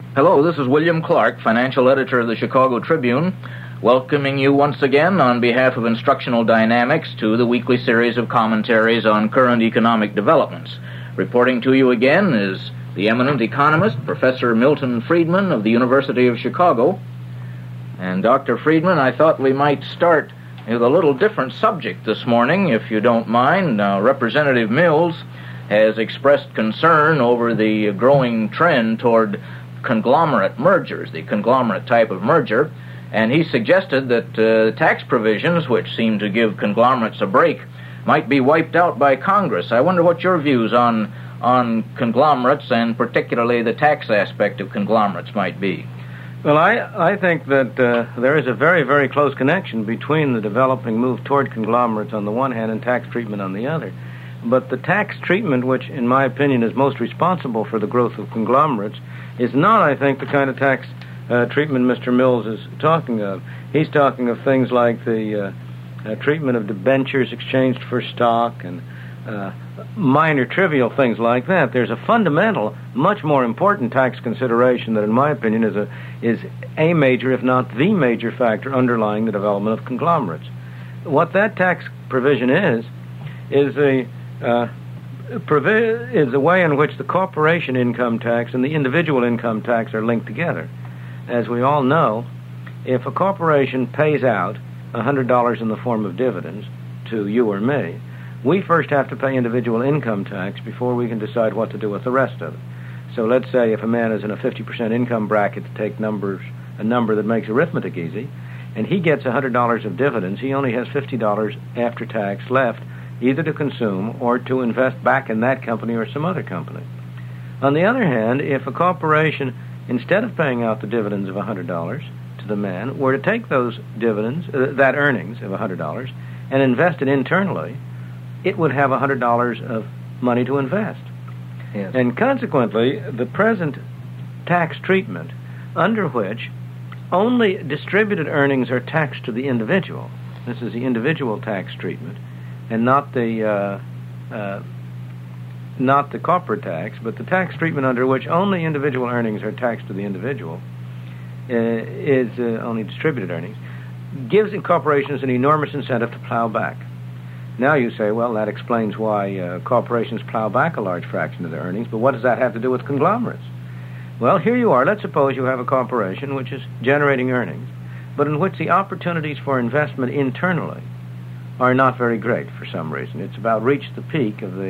Hello, this is William Clark, financial editor of the Chicago Tribune, welcoming you once again on behalf of Instructional Dynamics to the weekly series of commentaries on current economic developments. Reporting to you again is the eminent economist, Professor Milton Friedman of the University of Chicago. And Dr. Friedman, I thought we might start with a little different subject this morning, if you don't mind. Representative Mills has expressed concern over the growing trend toward conglomerate mergers, the conglomerate type of merger, and he suggested that tax provisions, which seem to give conglomerates a break, might be wiped out by Congress. I wonder what your views on conglomerates, and particularly the tax aspect of conglomerates, might be. Well, I think that there is a very, very close connection between the developing move toward conglomerates on the one hand and tax treatment on the other. But the tax treatment, which in my opinion is most responsible for the growth of conglomerates, is not, I think, the kind of tax treatment Mr. Mills is talking of. He's talking of things like the treatment of debentures exchanged for stock and minor trivial things like that. There's a fundamental, much more important tax consideration that, in my opinion, is a major, if not the major factor underlying the development of conglomerates. What that tax provision is the way in which the corporation income tax and the individual income tax are linked together. As we all know, if a corporation pays out $100 in the form of dividends to you or me, we first have to pay individual income tax before we can decide what to do with the rest of it. So let's say if a man is in a 50% income bracket, to take a number that makes arithmetic easy, and he gets $100 of dividends, he only has $50 after tax left, either to consume or to invest back in that company or some other company. On the other hand, if a corporation, instead of paying out the dividends of $100 to the man, were to take those dividends, that earnings of $100, and invest it internally, it would have $100 of money to invest. Yes. And consequently, the present tax treatment, under which only distributed earnings are taxed to the individual, this is the individual tax treatment, and not the corporate tax, but the tax treatment under which only individual earnings are taxed to the individual, is only distributed earnings, gives corporations an enormous incentive to plow back. Now you say, well, that explains why corporations plow back a large fraction of their earnings, but what does that have to do with conglomerates? Well, here you are. Let's suppose you have a corporation which is generating earnings, but in which the opportunities for investment internally are not very great for some reason. It's about reached the peak of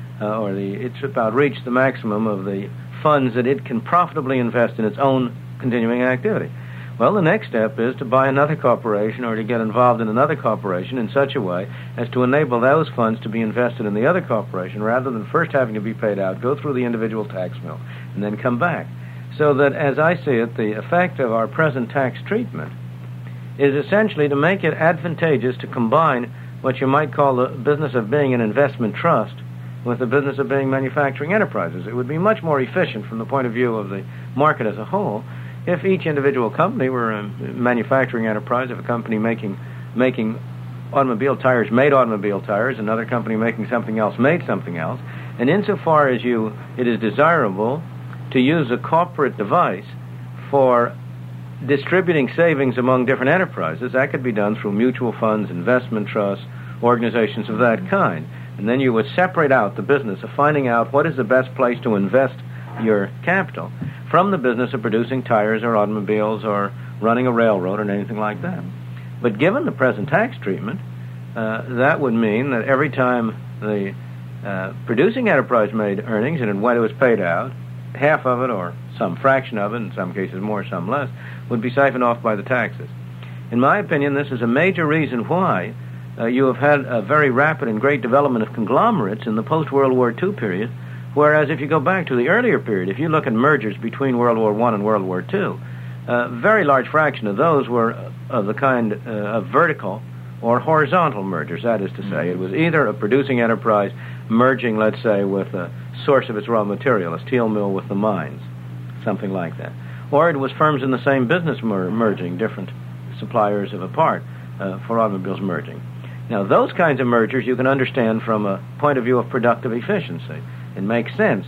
it's about reached the maximum of the funds that it can profitably invest in its own continuing activity. Well, the next step is to buy another corporation or to get involved in another corporation in such a way as to enable those funds to be invested in the other corporation rather than first having to be paid out, go through the individual tax mill, and then come back. So that, as I see it, the effect of our present tax treatment is essentially to make it advantageous to combine what you might call the business of being an investment trust with the business of being manufacturing enterprises. It would be much more efficient from the point of view of the market as a whole if each individual company were a manufacturing enterprise, if a company making automobile tires made automobile tires, another company making something else made something else, and insofar as it is desirable to use a corporate device for distributing savings among different enterprises, that could be done through mutual funds, investment trusts, organizations of that kind. And then you would separate out the business of finding out what is the best place to invest your capital from the business of producing tires or automobiles or running a railroad or anything like that. But given the present tax treatment, that would mean that every time the producing enterprise made earnings and when it was paid out, half of it or some fraction of it, in some cases more, some less, would be siphoned off by the taxes. In my opinion, this is a major reason why you have had a very rapid and great development of conglomerates in the post-World War II period, whereas if you go back to the earlier period, if you look at mergers between World War I and World War II, a very large fraction of those were of the kind of vertical or horizontal mergers. That is to say, it was either a producing enterprise merging, let's say, with a source of its raw material, a steel mill with the mines, something like that. Or it was firms in the same business merging, different suppliers of a part for automobiles merging. Now, those kinds of mergers you can understand from a point of view of productive efficiency. It makes sense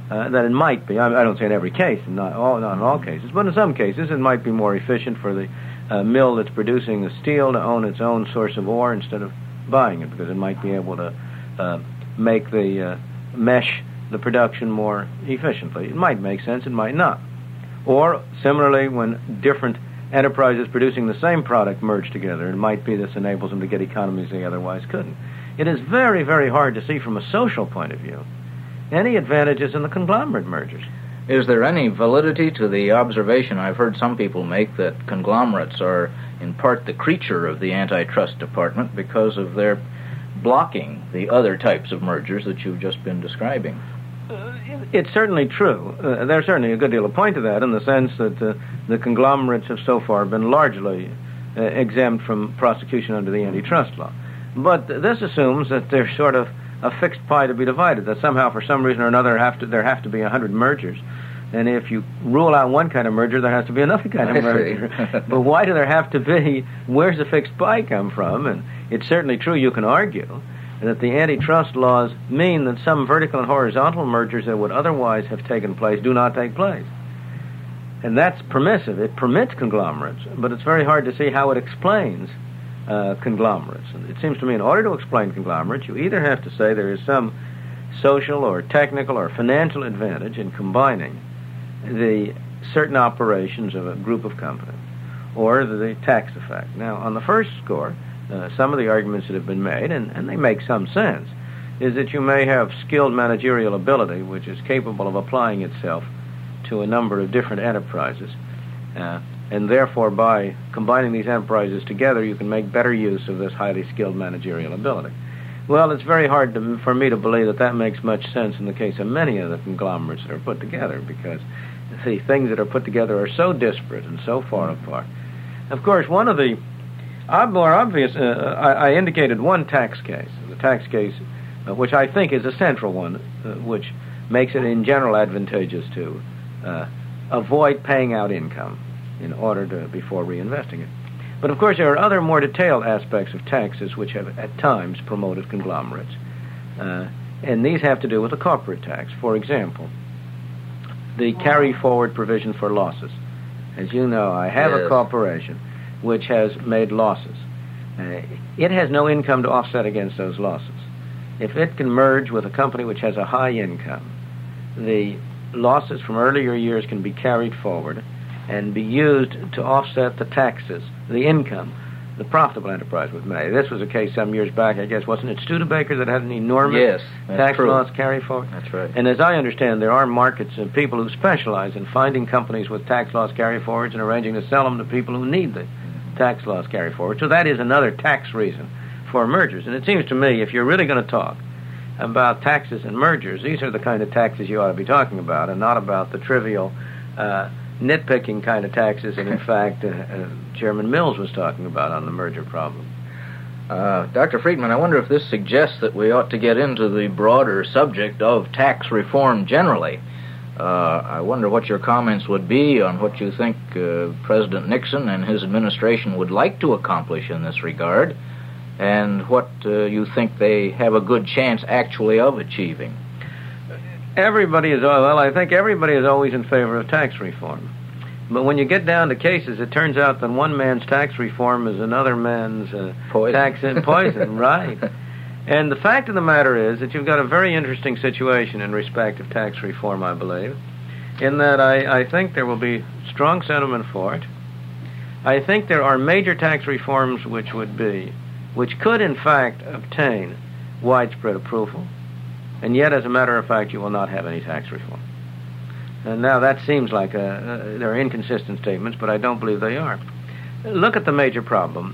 that it might be. I don't say in every case, not in all cases, but in some cases it might be more efficient for the mill that's producing the steel to own its own source of ore instead of buying it, because it might be able to make the mesh the production more efficiently. It might make sense, it might not. Or, similarly, when different enterprises producing the same product merge together, it might be this enables them to get economies they otherwise couldn't. It is very, very hard to see from a social point of view any advantages in the conglomerate mergers. Is there any validity to the observation I've heard some people make that conglomerates are in part the creature of the antitrust department because of their blocking the other types of mergers that you've just been describing? It's certainly true. There's certainly a good deal of point to that in the sense that the conglomerates have so far been largely exempt from prosecution under the antitrust law. But this assumes that there's sort of a fixed pie to be divided, that somehow for some reason or another there have to be 100 mergers. And if you rule out one kind of merger, there has to be another kind of merger. But why do there have to be? Where's the fixed pie come from? And it's certainly true you can argue that the antitrust laws mean that some vertical and horizontal mergers that would otherwise have taken place do not take place. And that's permissive. It permits conglomerates, but it's very hard to see how it explains conglomerates. And it seems to me in order to explain conglomerates, you either have to say there is some social or technical or financial advantage in combining the certain operations of a group of companies, or the tax effect. Now, on the first score, some of the arguments that have been made, and they make some sense, is that you may have skilled managerial ability which is capable of applying itself to a number of different enterprises, and therefore by combining these enterprises together you can make better use of this highly skilled managerial ability. Well, it's very hard for me to believe that makes much sense in the case of many of the conglomerates that are put together, because the things that are put together are so disparate and so far apart. Of course, one of the more obvious, I indicated one tax case, the tax case which I think is a central one, which makes it in general advantageous to avoid paying out income in order to before reinvesting it. But of course there are other more detailed aspects of taxes which have at times promoted conglomerates, and these have to do with the corporate tax. For example, the carry-forward provision for losses. As you know, I have a corporation which has made losses. It has no income to offset against those losses. If it can merge with a company which has a high income, the losses from earlier years can be carried forward and be used to offset the taxes, the income, the profitable enterprise was made. This was a case some years back, I guess, wasn't it Studebaker that had an enormous tax loss carry forward? That's right. And as I understand, there are markets of people who specialize in finding companies with tax loss carry forwards and arranging to sell them to people who need the tax loss carry forward. So that is another tax reason for mergers. And it seems to me, if you're really going to talk about taxes and mergers, these are the kind of taxes you ought to be talking about, and not about the trivial nitpicking kind of taxes that, in fact, Chairman Mills was talking about on the merger problem. Dr. Friedman, I wonder if this suggests that we ought to get into the broader subject of tax reform generally. I wonder what your comments would be on what you think President Nixon and his administration would like to accomplish in this regard, and what you think they have a good chance actually of achieving. I think everybody is always in favor of tax reform. But when you get down to cases, it turns out that one man's tax reform is another man's tax and poison, right? And the fact of the matter is that you've got a very interesting situation in respect of tax reform, I believe, in that I think there will be strong sentiment for it. I think there are major tax reforms which could in fact obtain widespread approval, and yet, as a matter of fact, you will not have any tax reform. And now that seems like there are inconsistent statements, but I don't believe they are. Look at the major problem.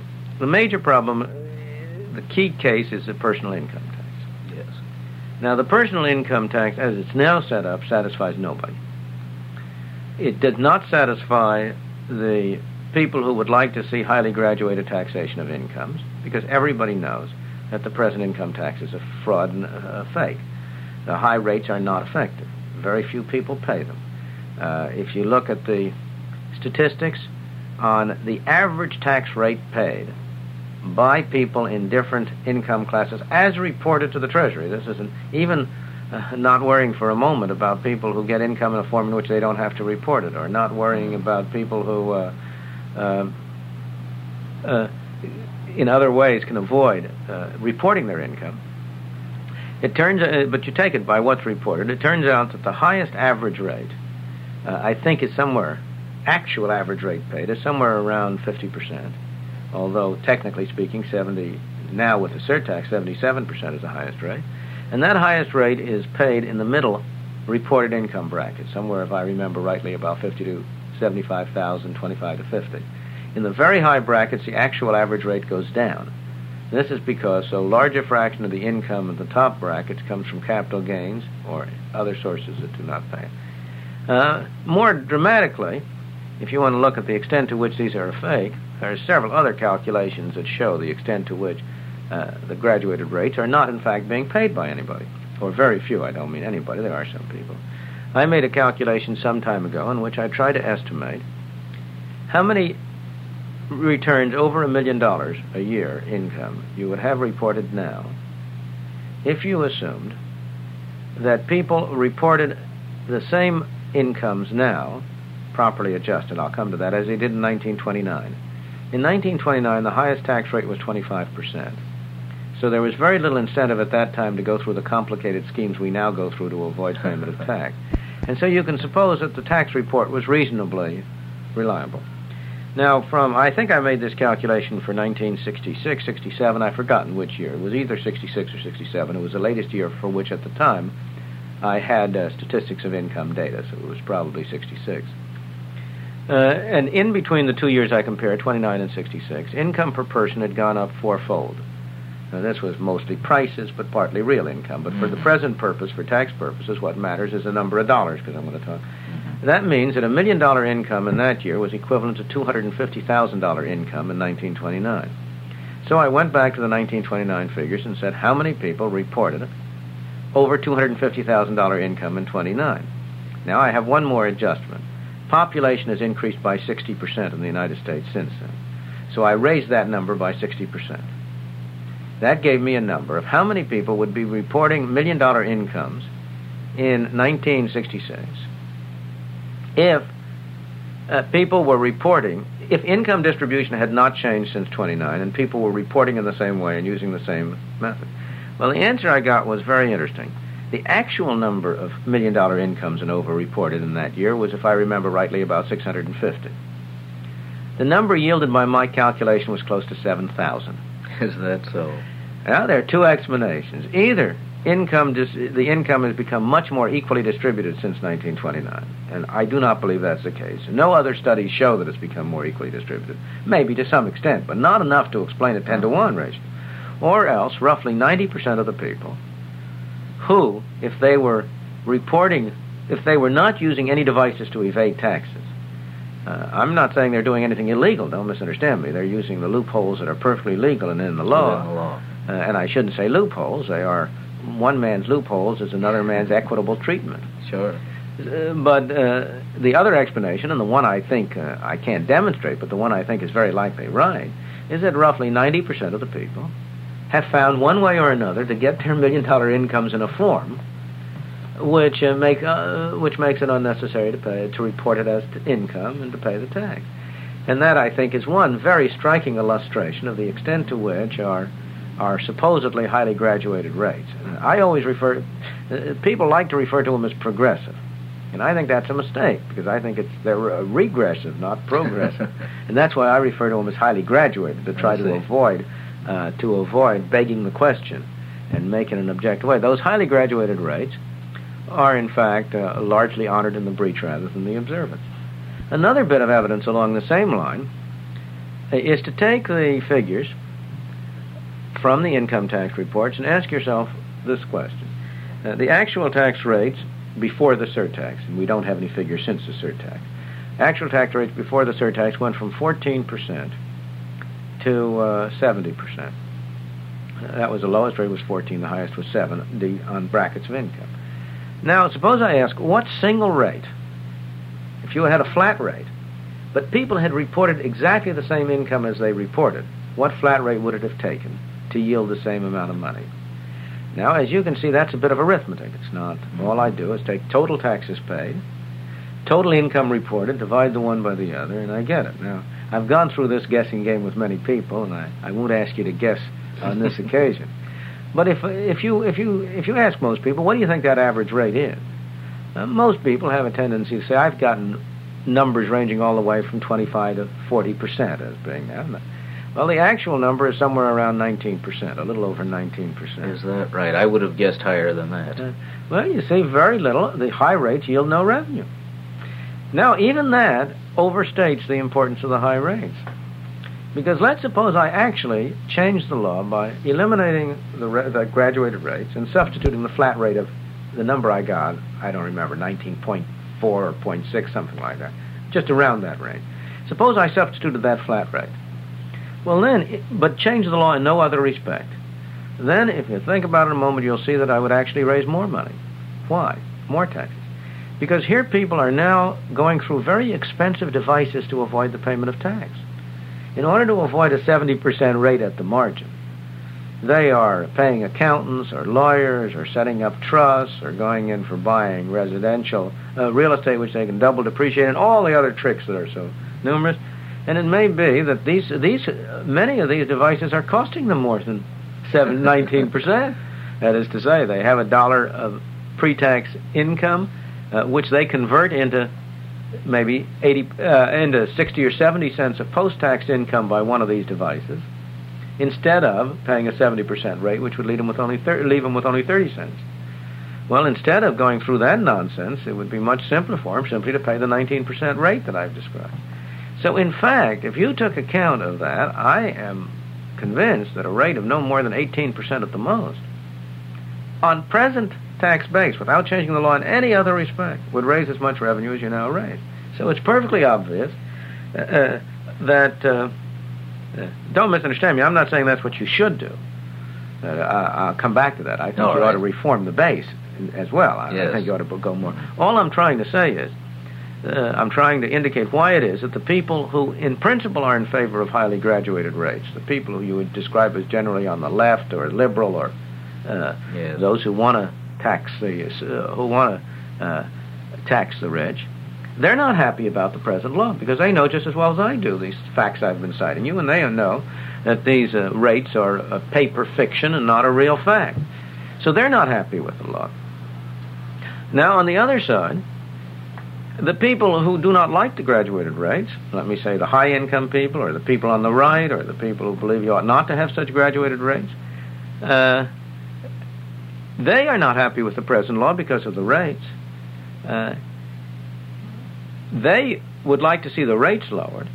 The key case is the personal income tax. Yes. Now, the personal income tax, as it's now set up, satisfies nobody. It does not satisfy the people who would like to see highly graduated taxation of incomes, because everybody knows that the present income tax is a fraud and a fake. The high rates are not effective. Very few people pay them. If you look at the statistics on the average tax rate paid by people in different income classes, as reported to the Treasury, this is even not worrying for a moment about people who get income in a form in which they don't have to report it, or not worrying about people who in other ways can avoid reporting their income. It turns but you take it by what's reported. It turns out that the highest average rate, I think, is somewhere, actual average rate paid is somewhere around 50%, although technically speaking, 70, now with the surtax, 77% is the highest rate. And that highest rate is paid in the middle reported income bracket, somewhere, if I remember rightly, about 50 to 75,000, 25 to 50. In the very high brackets, the actual average rate goes down. This is because so large a fraction of the income in the top brackets comes from capital gains or other sources that do not pay. More dramatically, if you want to look at the extent to which these are fake, there are several other calculations that show the extent to which the graduated rates are not, in fact, being paid by anybody, or very few. I don't mean anybody. There are some people. I made a calculation some time ago in which I tried to estimate how many returns over $1 million a year income you would have reported now if you assumed that people reported the same incomes now, properly adjusted, I'll come to that, as they did in 1929. In 1929, the highest tax rate was 25%. So there was very little incentive at that time to go through the complicated schemes we now go through to avoid payment of tax. And so you can suppose that the tax report was reasonably reliable. Now, I think I made this calculation for 1966, 67, I've forgotten which year. It was either 66 or 67. It was the latest year for which, at the time, I had statistics of income data, so it was probably 66. And in between the 2 years I compared, 29 and 66, income per person had gone up fourfold. Now, this was mostly prices, but partly real income. But for the present purpose, for tax purposes, what matters is the number of dollars, because I'm going to talk. That means that $1 million income in that year was equivalent to $250,000 income in 1929. So I went back to the 1929 figures and said, how many people reported over $250,000 income in 29? Now I have one more adjustment. Population has increased by 60% in the United States since then. So I raised that number by 60%. That gave me a number of how many people would be reporting $1 million incomes in 1966 if people were reporting, if income distribution had not changed since 29 and people were reporting in the same way and using the same method. Well, the answer I got was very interesting. The actual number of $1 million incomes and over reported in that year was, if I remember rightly, about 650. The number yielded by my calculation was close to 7,000. Is that so? Now, there are two explanations. Either the income has become much more equally distributed since 1929, and I do not believe that's the case. No other studies show that it's become more equally distributed. Maybe to some extent, but not enough to explain a 10-to-1 ratio. Or else, roughly 90% of the people who, if they were not using any devices to evade taxes, I'm not saying they're doing anything illegal, don't misunderstand me. They're using the loopholes that are perfectly legal and in the law. And I shouldn't say loopholes. They are one man's loopholes is another man's equitable treatment. Sure. But the other explanation, and the one I think I can't demonstrate, but the one I think is very likely right, is that roughly 90% of the people have found one way or another to get their $1 million incomes in a form which makes it unnecessary to report it as income and to pay the tax. And that, I think, is one very striking illustration of the extent to which our supposedly highly graduated rates. I always people like to refer to them as progressive. And I think that's a mistake, because I think they're regressive, not progressive. And that's why I refer to them as highly graduated, to try to avoid begging the question and make it an objective way. Those highly graduated rates are, in fact, largely honored in the breach rather than the observance. Another bit of evidence along the same line is to take the figures from the income tax reports and ask yourself this question. The actual tax rates before the surtax, and we don't have any figures since the surtax, actual tax rates before the surtax went from 14% to 70%. That was the lowest rate was 14, the highest was 7 on brackets of income. Now, suppose I ask, what single rate, if you had a flat rate, but people had reported exactly the same income as they reported, what flat rate would it have taken to yield the same amount of money? Now, as you can see, that's a bit of arithmetic. It's not. All I do is take total taxes paid, total income reported, divide the one by the other, and I get it. Now, I've gone through this guessing game with many people, and I won't ask you to guess on this occasion. But if you ask most people, what do you think that average rate is? Most people have a tendency to say, I've gotten numbers ranging all the way from 25 to 40% as being that. Well, the actual number is somewhere around 19%, a little over 19%. Is that right? I would have guessed higher than that. Well, you see, very little. The high rates yield no revenue. Now, even that overstates the importance of the high rates. Because let's suppose I actually change the law by eliminating the graduated rates and substituting the flat rate of the number I got, I don't remember, 19.4 or 0.6, something like that, just around that rate. Suppose I substituted that flat rate. Well then, but change the law in no other respect. Then, if you think about it a moment, you'll see that I would actually raise more money. Why? More taxes. Because here people are now going through very expensive devices to avoid the payment of tax. In order to avoid a 70% rate at the margin, they are paying accountants or lawyers or setting up trusts or going in for buying residential real estate, which they can double depreciate, and all the other tricks that are so numerous. And it may be that many of these devices are costing them more than 19%. That is to say, they have $1 of pre-tax income, which they convert into maybe into 60 or 70 cents of post-tax income by one of these devices, instead of paying a 70% rate, which would leave them with only 30 cents. Well, instead of going through that nonsense, it would be much simpler for them simply to pay the 19% rate that I've described. So, in fact, if you took account of that, I am convinced that a rate of no more than 18% at the most, on present tax base, without changing the law in any other respect, would raise as much revenue as you now raise. So it's perfectly obvious that, don't misunderstand me, I'm not saying that's what you should do. I'll come back to that. I think you ought to reform the base as well. I think you ought to go more. All I'm trying to say is, I'm trying to indicate why it is that the people who, in principle, are in favor of highly graduated rates, the people who you would describe as generally on the left or liberal or those who want to tax the rich, they're not happy about the present law because they know just as well as I do these facts I've been citing you, and they know that these rates are a paper fiction and not a real fact. So they're not happy with the law. Now, on the other side, the people who do not like the graduated rates, let me say the high-income people or the people on the right or the people who believe you ought not to have such graduated rates, they are not happy with the present law because of the rates. They would like to see the rates lowered,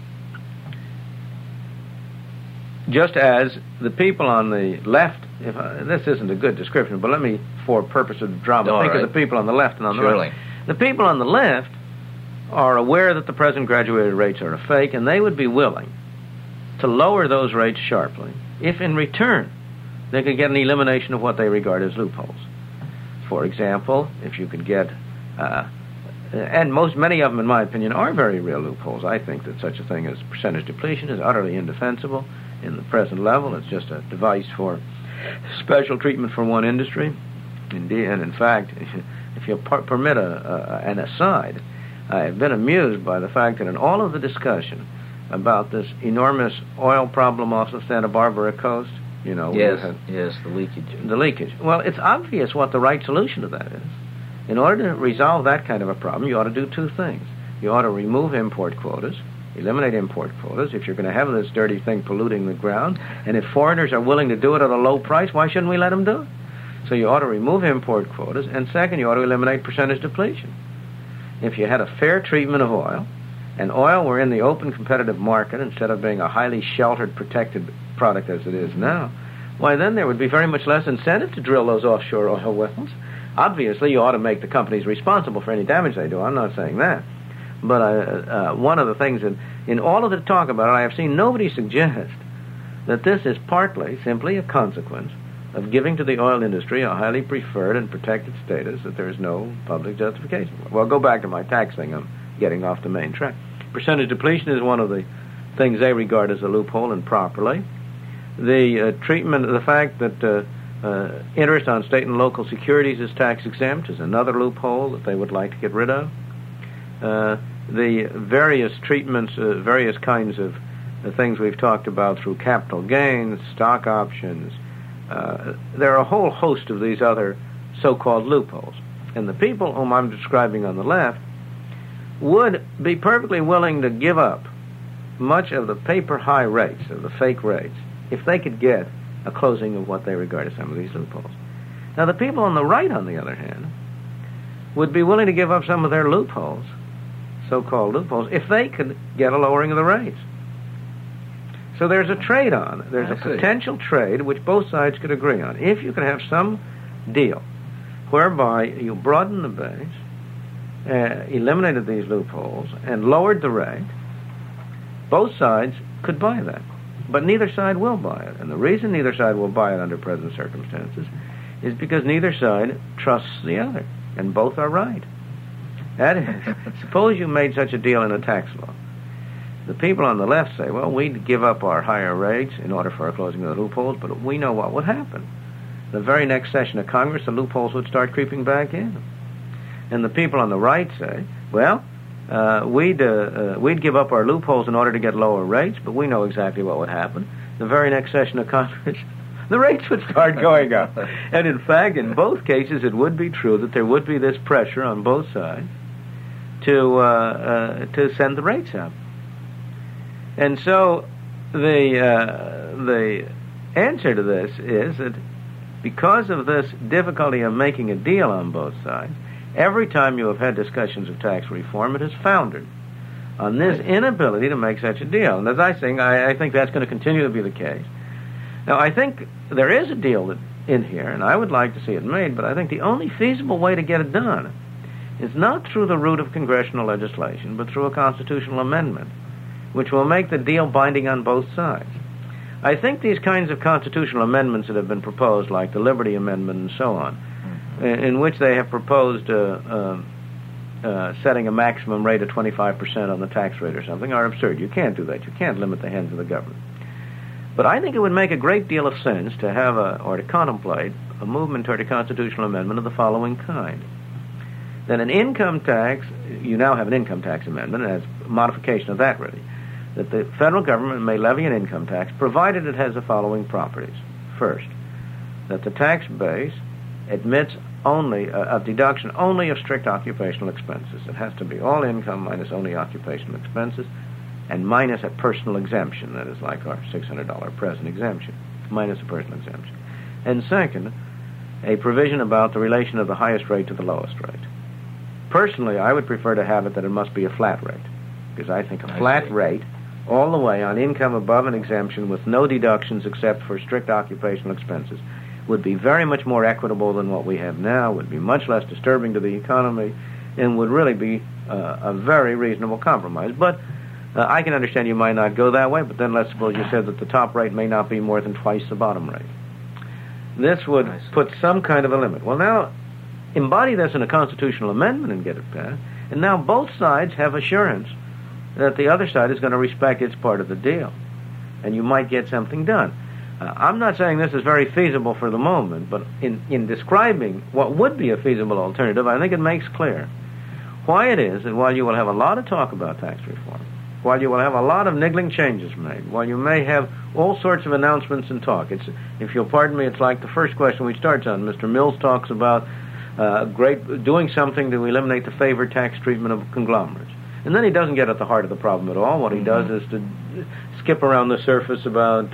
just as the people on the left, this isn't a good description, but let me, for purpose of drama, think of the people on the left and on the right. The people on the left are aware that the present graduated rates are a fake, and they would be willing to lower those rates sharply if in return they could get an elimination of what they regard as loopholes. For example, if you could get, and many of them, in my opinion, are very real loopholes. I think that such a thing as percentage depletion is utterly indefensible in the present level. It's just a device for special treatment for one industry. Indeed, and in fact, if you permit an aside, I have been amused by the fact that in all of the discussion about this enormous oil problem off the Santa Barbara coast, you know, the leakage. The leakage. Well, it's obvious what the right solution to that is. In order to resolve that kind of a problem, you ought to do two things. You ought to remove import quotas, eliminate import quotas if you're going to have this dirty thing polluting the ground, and if foreigners are willing to do it at a low price, why shouldn't we let them do it? So you ought to remove import quotas, and second, you ought to eliminate percentage depletion. If you had a fair treatment of oil, and oil were in the open competitive market instead of being a highly sheltered, protected product as it is now, why then there would be very much less incentive to drill those offshore oil wells. Obviously, you ought to make the companies responsible for any damage they do. I'm not saying that. But one of the things that, in all of the talk about it, I have seen nobody suggest that this is partly simply a consequence of giving to the oil industry a highly preferred and protected status that there is no public justification for. Well, go back to my tax thing. I'm getting off the main track. Percentage depletion is one of the things they regard as a loophole, and properly. The treatment, the fact that Interest on state and local securities is tax exempt, is another loophole that they would like to get rid of. The various treatments, various kinds of things we've talked about through capital gains, stock options, there are a whole host of these other so-called loopholes. And the people whom I'm describing on the left would be perfectly willing to give up much of the paper high rates, of the fake rates, if they could get a closing of what they regard as some of these loopholes. Now, the people on the right, on the other hand, would be willing to give up some of their loopholes, so-called loopholes, if they could get a lowering of the rates. So there's a trade-on. There's a potential trade which both sides could agree on. If you could have some deal whereby you broadened the base, eliminated these loopholes, and lowered the rate, both sides could buy that. But neither side will buy it. And the reason neither side will buy it under present circumstances is because neither side trusts the other, and both are right. That is, suppose you made such a deal in a tax law. The people on the left say, well, we'd give up our higher rates in order for our closing of the loopholes, but we know what would happen. The very next session of Congress, the loopholes would start creeping back in. And the people on the right say, well, we'd give up our loopholes in order to get lower rates, but we know exactly what would happen. The very next session of Congress, the rates would start going up. And in fact, in both cases, it would be true that there would be this pressure on both sides to send the rates up. And so the answer to this is that because of this difficulty of making a deal on both sides, every time you have had discussions of tax reform, it has foundered on this inability to make such a deal. And as I say, I think that's going to continue to be the case. Now, I think there is a deal in here, and I would like to see it made, but I think the only feasible way to get it done is not through the route of congressional legislation, but through a constitutional amendment, which will make the deal binding on both sides. I think these kinds of constitutional amendments that have been proposed, like the Liberty Amendment and so on, in which they have proposed setting a maximum rate of 25% on the tax rate or something, are absurd. You can't do that. You can't limit the hands of the government. But I think it would make a great deal of sense to have or to contemplate a movement toward a constitutional amendment of the following kind. That an income tax, you now have an income tax amendment, and as a modification of that really, that the federal government may levy an income tax, provided it has the following properties. First, that the tax base admits only of deduction only of strict occupational expenses. It has to be all income minus only occupational expenses, and minus a personal exemption, that is like our $600 present exemption, minus a personal exemption. And second, a provision about the relation of the highest rate to the lowest rate. Personally, I would prefer to have it that it must be a flat rate, because I think a flat rate all the way on income above an exemption with no deductions except for strict occupational expenses would be very much more equitable than what we have now, would be much less disturbing to the economy, and would really be a very reasonable compromise. But I can understand you might not go that way, but then let's suppose you said that the top rate may not be more than twice the bottom rate. This would put some kind of a limit. Well, now, embody this in a constitutional amendment and get it passed, and now both sides have assurance that the other side is going to respect its part of the deal, and you might get something done. I'm not saying this is very feasible for the moment, but in describing what would be a feasible alternative, I think it makes clear why it is that while you will have a lot of talk about tax reform, while you will have a lot of niggling changes made, while you may have all sorts of announcements and talk, if you'll pardon me, it's like the first question we start on. Mr. Mills talks about doing something to eliminate the favored tax treatment of conglomerates. And then he doesn't get at the heart of the problem at all. What he does is to skip around the surface about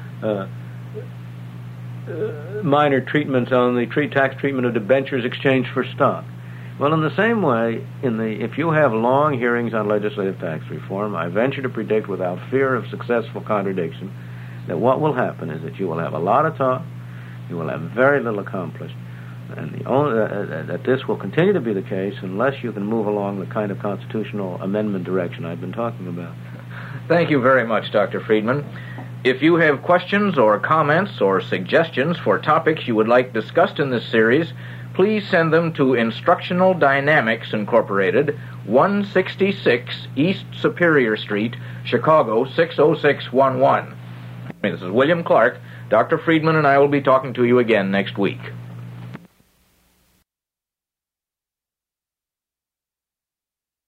minor treatments on the tax treatment of debentures exchanged for stock. Well, in the same way, if you have long hearings on legislative tax reform, I venture to predict without fear of successful contradiction that what will happen is that you will have a lot of talk, you will have very little accomplished, and that this will continue to be the case unless you can move along the kind of constitutional amendment direction I've been talking about. Thank you very much, Dr. Friedman. If you have questions or comments or suggestions for topics you would like discussed in this series, please send them to Instructional Dynamics Incorporated, 166 East Superior Street, Chicago 60611. This is William Clark, Dr. Friedman and I will be talking to you again next week.